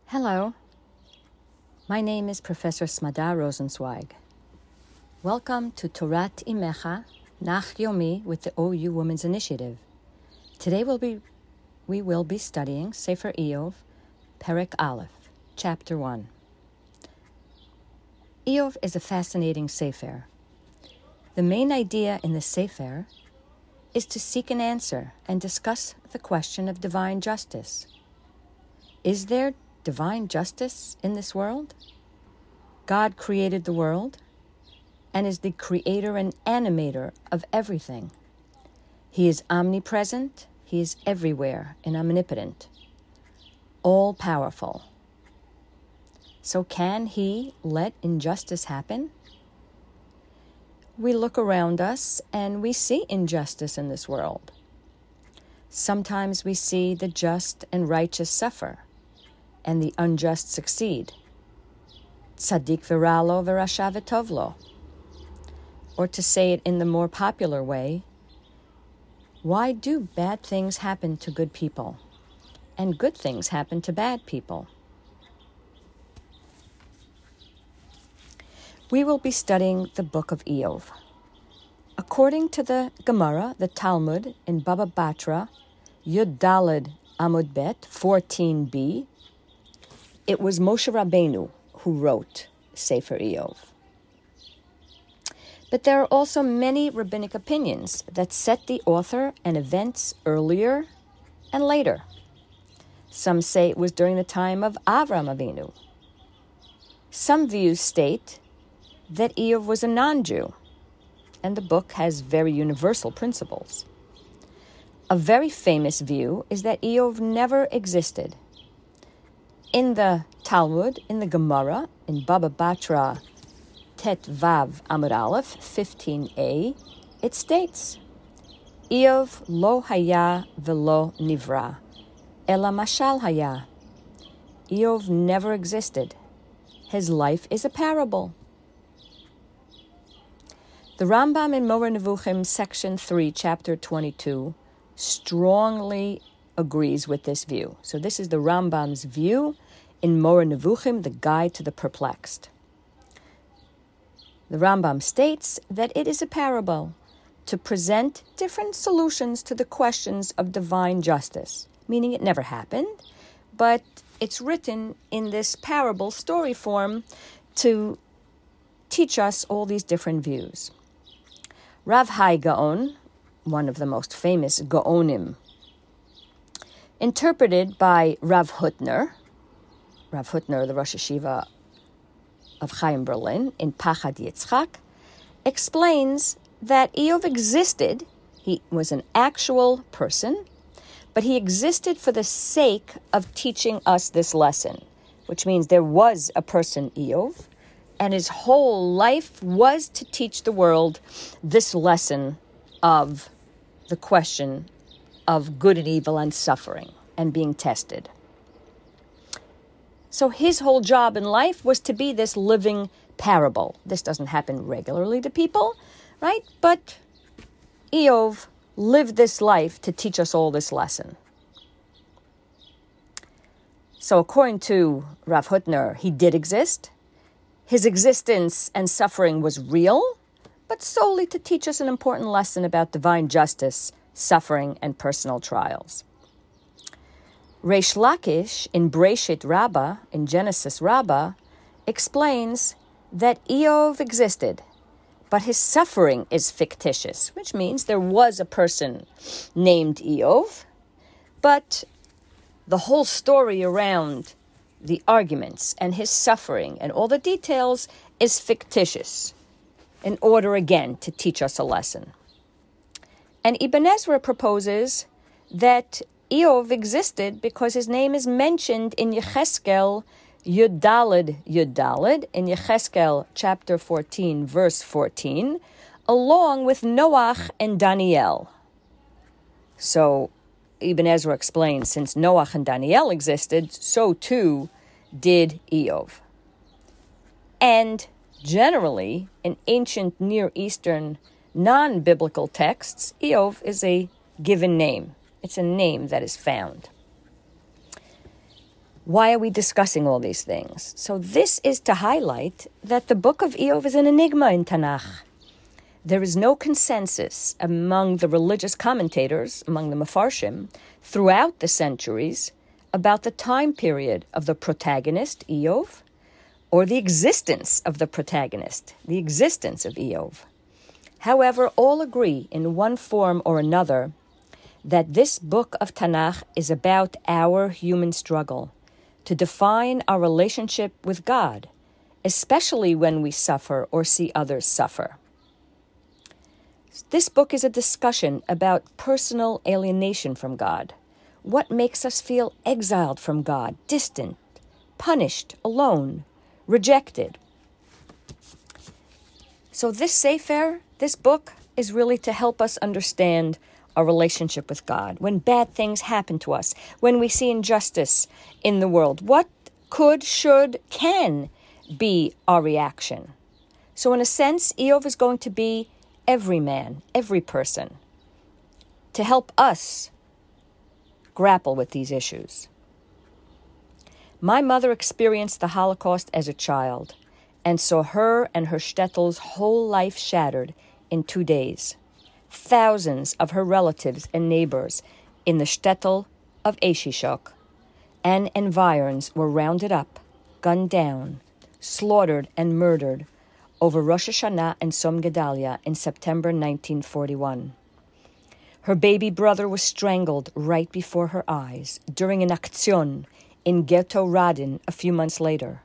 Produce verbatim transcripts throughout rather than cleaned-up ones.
Hello, my name is Professor Smadar Rosenzweig. Welcome to Torat Imecha Nach Yomi with the O U Women's Initiative. Today we'll be, we will be studying Sefer Iyov, Perek Aleph, Chapter one. Iyov is a fascinating Sefer. The main idea in the Sefer is to seek an answer and discuss the question of divine justice. Is there divine justice in this world? God created the world and is the creator and animator of everything. He is omnipresent, he is everywhere and omnipotent, all-powerful. So can he let injustice happen? We look around us and we see injustice in this world. Sometimes we see the just and righteous suffer and the unjust succeed. Tzaddik v'ralo v'rasha v'tovlo. Or to say it in the more popular way, why do bad things happen to good people and good things happen to bad people? We will be studying the book of Iyov. According to the Gemara, the Talmud, in Baba Batra, Yud Daled Amud Bet, fourteen b, it was Moshe Rabbeinu who wrote Sefer Iyov. But there are also many rabbinic opinions that set the author and events earlier and later. Some say it was during the time of Avram Avinu. Some views state that Iyov was a non-Jew, and the book has very universal principles. A very famous view is that Iyov never existed. In the Talmud, in the Gemara, in Baba Batra, Tet Vav Amud Aleph, fifteen a, it states, Iyov lo haya velo nivra, ela mashal haya. Iyov never existed. His life is a parable. The Rambam in Moreh Nevuchim, section three, chapter twenty-two, strongly agrees with this view. So this is the Rambam's view in Moreh Nevuchim, the Guide to the Perplexed. The Rambam states that it is a parable to present different solutions to the questions of divine justice, meaning it never happened, but it's written in this parable story form to teach us all these different views. Rav Hai Gaon, one of the most famous Gaonim, interpreted by Rav Hutner, Rav Hutner, the Rosh Yeshiva of Chaim Berlin, in Pachad Yitzchak, explains that Iyov existed. He was an actual person, but he existed for the sake of teaching us this lesson, which means there was a person, Iyov, and his whole life was to teach the world this lesson of the question of good and evil and suffering and being tested. So his whole job in life was to be this living parable. This doesn't happen regularly to people, right? But Iyov lived this life to teach us all this lesson. So according to Rav Hutner, he did exist. His existence and suffering was real, but solely to teach us an important lesson about divine justice, suffering, and personal trials. Reish Lakish, in Breshit Rabbah, in Genesis Rabbah, explains that Iyov existed, but his suffering is fictitious, which means there was a person named Iyov, but the whole story around the arguments and his suffering and all the details is fictitious, in order again to teach us a lesson. And Ibn Ezra proposes that Iyov existed because his name is mentioned in Yecheskel Yud Daled Yud Daled, in Yecheskel chapter fourteen, verse fourteen, along with Noach and Daniel. So Ibn Ezra explains, since Noach and Daniel existed, so too did Iyov. And generally, in ancient Near Eastern non-biblical texts, Iyov is a given name. It's a name that is found. Why are we discussing all these things? So this is to highlight that the book of Iyov is an enigma in Tanakh. There is no consensus among the religious commentators, among the Mefarshim, throughout the centuries about the time period of the protagonist, Iyov, or the existence of the protagonist, the existence of Iyov. However, all agree in one form or another that this book of Tanakh is about our human struggle to define our relationship with God, especially when we suffer or see others suffer. This book is a discussion about personal alienation from God. What makes us feel exiled from God, distant, punished, alone, rejected? So this Sefer, this book, is really to help us understand our relationship with God. When bad things happen to us, when we see injustice in the world, what could, should, can be our reaction? So in a sense, Iyov is going to be every man, every person, to help us grapple with these issues. My mother experienced the Holocaust as a child and saw her and her shtetl's whole life shattered in two days. Thousands of her relatives and neighbors in the shtetl of Eishishok and environs were rounded up, gunned down, slaughtered and murdered over Rosh Hashanah and Tzom Gedalia in September nineteen forty-one. Her baby brother was strangled right before her eyes during an aktion in Ghetto Radin a few months later.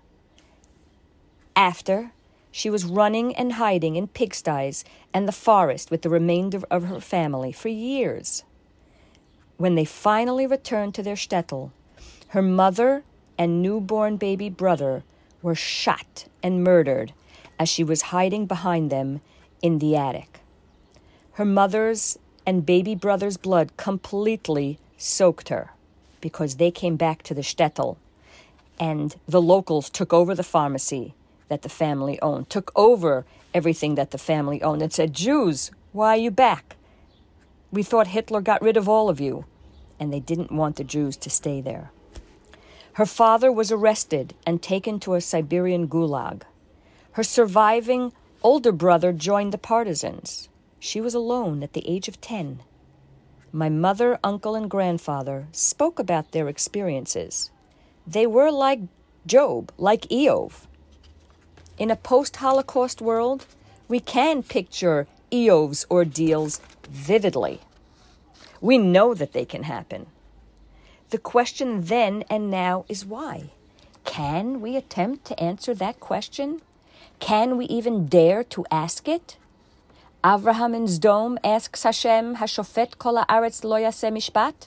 After, she was running and hiding in pigsties and the forest with the remainder of her family for years. When they finally returned to their shtetl, her mother and newborn baby brother were shot and murdered as she was hiding behind them in the attic. Her mother's and baby brother's blood completely soaked her because they came back to the shtetl, and the locals took over the pharmacy that the family owned, took over everything that the family owned, and said, "Jews, why are you back? We thought Hitler got rid of all of you." And they didn't want the Jews to stay there. Her father was arrested and taken to a Siberian gulag. Her surviving older brother joined the partisans. She was alone at the age of ten. My mother, uncle, and grandfather spoke about their experiences. They were like Job, like Iyov. In a post-Holocaust world, we can picture Iyov's ordeals vividly. We know that they can happen. The question then and now is why? Can we attempt to answer that question? Can we even dare to ask it? Avraham in Sdom asks Hashem, Hashofet kol haaretz lo yaseh mishpat?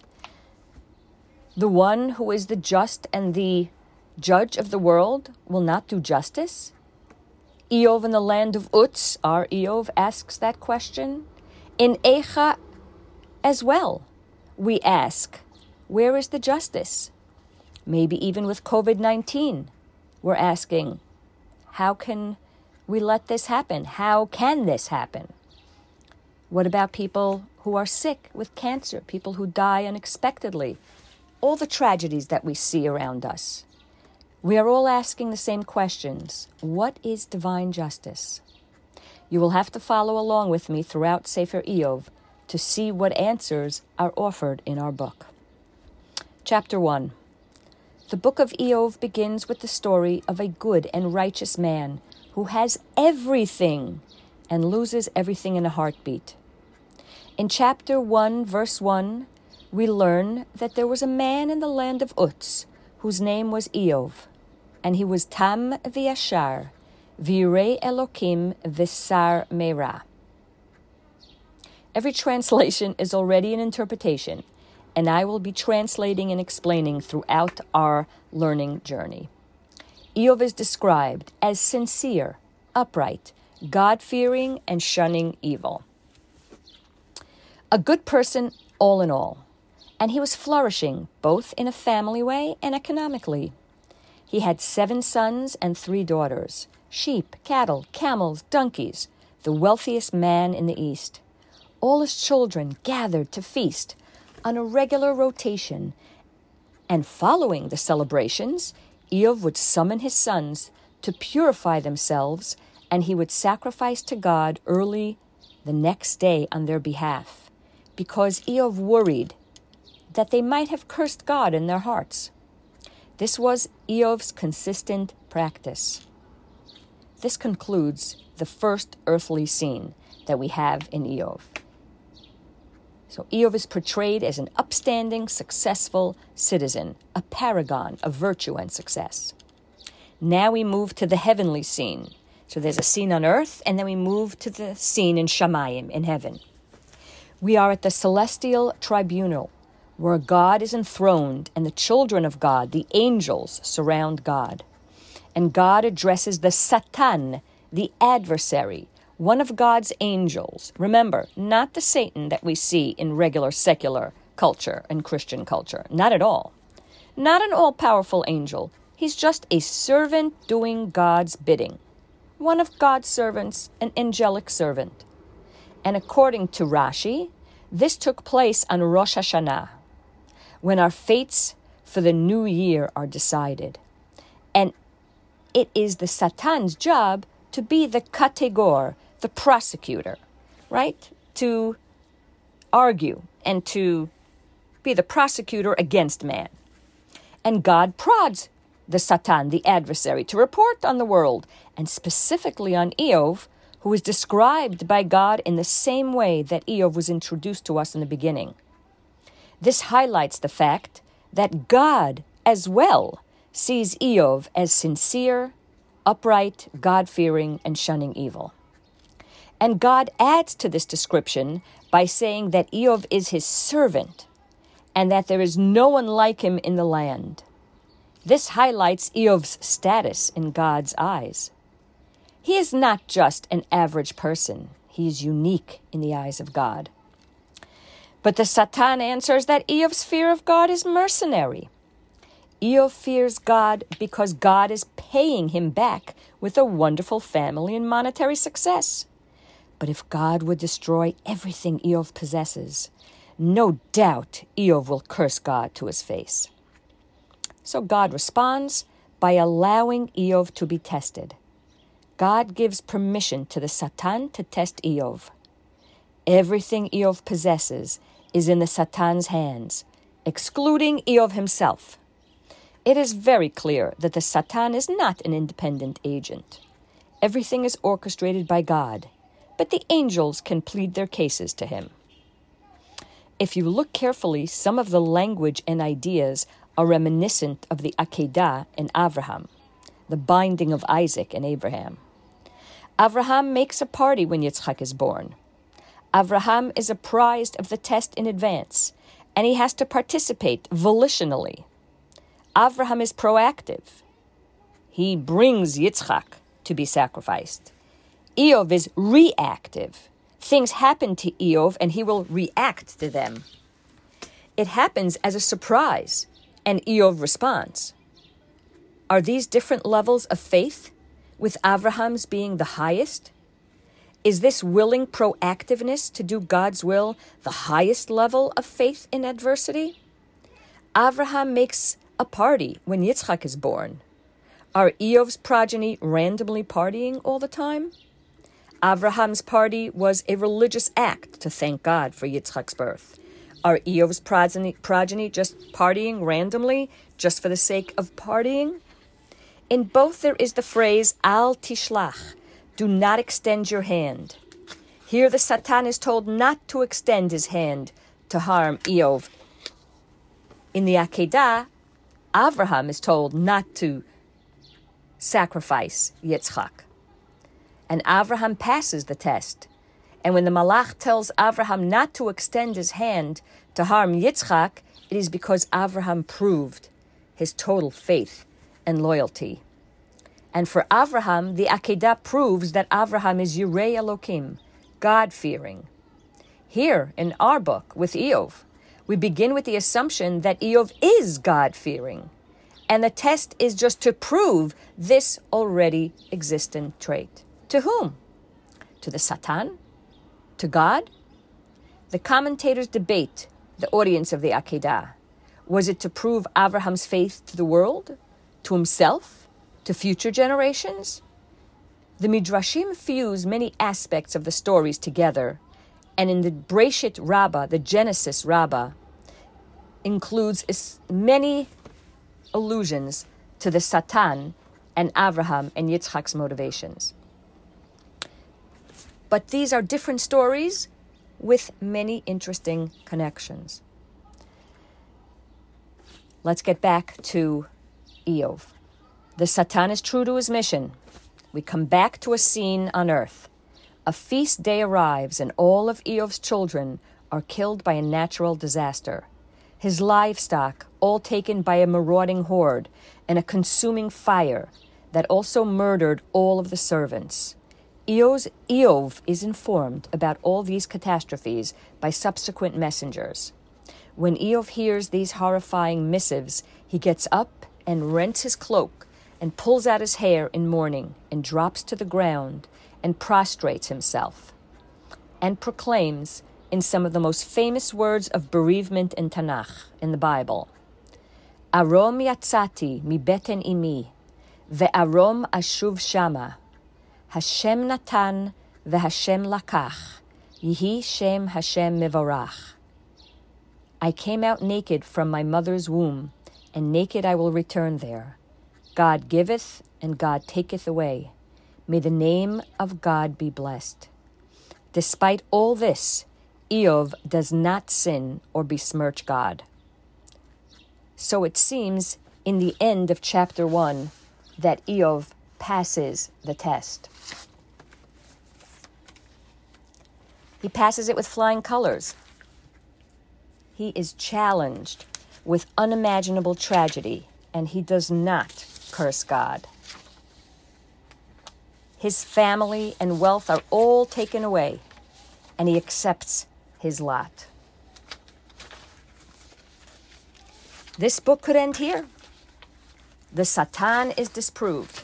The one who is the just and the judge of the world will not do justice? Iyov in the land of Uz, our Iyov, asks that question. In Eicha as well, we ask, where is the justice? Maybe even with covid nineteen, we're asking, how can we let this happen? How can this happen? What about people who are sick with cancer, people who die unexpectedly? All the tragedies that we see around us. We are all asking the same questions. What is divine justice? You will have to follow along with me throughout Sefer Iyov to see what answers are offered in our book. Chapter one. The book of Iyov begins with the story of a good and righteous man who has everything and loses everything in a heartbeat. In chapter one, verse one, we learn that there was a man in the land of Uz whose name was Iyov, and he was Tam v'yashar, v'yirei Elokim v'sar meira. Every translation is already an interpretation, and I will be translating and explaining throughout our learning journey. Iyov is described as sincere, upright, God-fearing, and shunning evil. A good person all in all, and he was flourishing both in a family way and economically. He had seven sons and three daughters, sheep, cattle, camels, donkeys, the wealthiest man in the East. All his children gathered to feast on a regular rotation, And following the celebrations, Eov would summon his sons to purify themselves, and he would sacrifice to God early the next day on their behalf, because Eov worried that they might have cursed God in their hearts. This was Eov's consistent practice. This concludes the first earthly scene that we have in Eov. So Eov is portrayed as an upstanding, successful citizen, a paragon of virtue and success. Now we move to the heavenly scene. So there's a scene on earth, and then we move to the scene in Shamayim, in heaven. We are at the celestial tribunal, where God is enthroned, and the children of God, the angels, surround God. And God addresses the Satan, the adversary, one of God's angels. Remember, not the Satan that we see in regular secular culture and Christian culture. Not at all. Not an all-powerful angel. He's just a servant doing God's bidding. One of God's servants, an angelic servant. And according to Rashi, this took place on Rosh Hashanah, when our fates for the new year are decided. And it is the Satan's job to be the kategor, the prosecutor, right? To argue and to be the prosecutor against man. And God prods the Satan, the adversary, to report on the world, and specifically on Eov, who is described by God in the same way that Eov was introduced to us in the beginning. This highlights the fact that God, as well, sees Eov as sincere, upright, God-fearing, and shunning evil. And God adds to this description by saying that Eov is his servant, and that there is no one like him in the land. This highlights Eov's status in God's eyes. He is not just an average person. He is unique in the eyes of God. But the Satan answers that Eov's fear of God is mercenary. Eov fears God because God is paying him back with a wonderful family and monetary success. But if God would destroy everything Eov possesses, no doubt Eov will curse God to his face. So God responds by allowing Eov to be tested. God gives permission to the Satan to test Eov. Everything Eov possesses is in the Satan's hands, excluding Eov himself. It is very clear that the Satan is not an independent agent. Everything is orchestrated by God, but the angels can plead their cases to him. If you look carefully, some of the language and ideas are reminiscent of the Akedah in Avraham, the binding of Isaac and Abraham. Avraham makes a party when Yitzchak is born. Avraham is apprised of the test in advance, and he has to participate volitionally. Avraham is proactive. He brings Yitzchak to be sacrificed. Eov is reactive. Things happen to Eov, and he will react to them. It happens as a surprise, and Eov responds. Are these different levels of faith, with Avraham's being the highest? Is this willing proactiveness to do God's will the highest level of faith in adversity? Avraham makes a party when Yitzchak is born. Are Eov's progeny randomly partying all the time? Avraham's party was a religious act to thank God for Yitzchak's birth. Are Eov's progeny, progeny just partying randomly, just for the sake of partying? In both there is the phrase, al tishlach, do not extend your hand. Here the Satan is told not to extend his hand to harm Eov. In the Akedah, Avraham is told not to sacrifice Yitzchak. And Avraham passes the test. And when the Malach tells Avraham not to extend his hand to harm Yitzchak, it is because Avraham proved his total faith and loyalty. And for Avraham, the Akedah proves that Avraham is Yirei Elokim, God-fearing. Here, in our book, with Eov, we begin with the assumption that Eov is God-fearing. And the test is just to prove this already existent trait. To whom? To the Satan? To God? The commentators debate the audience of the Akedah. Was it to prove Abraham's faith to the world, to himself, to future generations? The Midrashim fuse many aspects of the stories together, and in the Breshit Rabbah, the Genesis Rabbah, includes many allusions to the Satan and Abraham and Yitzchak's motivations. But these are different stories with many interesting connections. Let's get back to Eov. The Satan is true to his mission. We come back to a scene on earth. A feast day arrives and all of Eov's children are killed by a natural disaster. His livestock all taken by a marauding horde and a consuming fire that also murdered all of the servants. Eov's, Eov is informed about all these catastrophes by subsequent messengers. When Eov hears these horrifying missives, he gets up and rents his cloak and pulls out his hair in mourning and drops to the ground and prostrates himself and proclaims in some of the most famous words of bereavement in Tanakh, in the Bible, Arom yatzati mi beten imi, ve'arom ashuv shama, Hashem natan ve'Hashem lakach, yihi shem Hashem mevorach. I came out naked from my mother's womb, and naked I will return there. God giveth, and God taketh away. May the name of God be blessed. Despite all this, Eov does not sin or besmirch God. So it seems in the end of chapter one that Eov passes the test. He passes it with flying colors. He is challenged with unimaginable tragedy, and he does not curse God. His family and wealth are all taken away, and he accepts his lot. This book could end here. The Satan is disproved.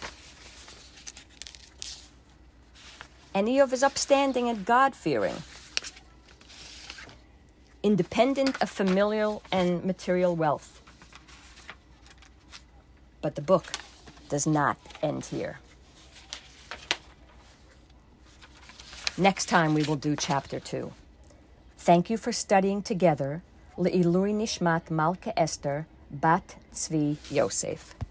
And Eov is upstanding and God-fearing, independent of familial and material wealth. But the book does not end here. Next time we will do chapter two. Thank you for studying together Le'ilui Nishmat Malka Esther Bat Tzvi Yosef.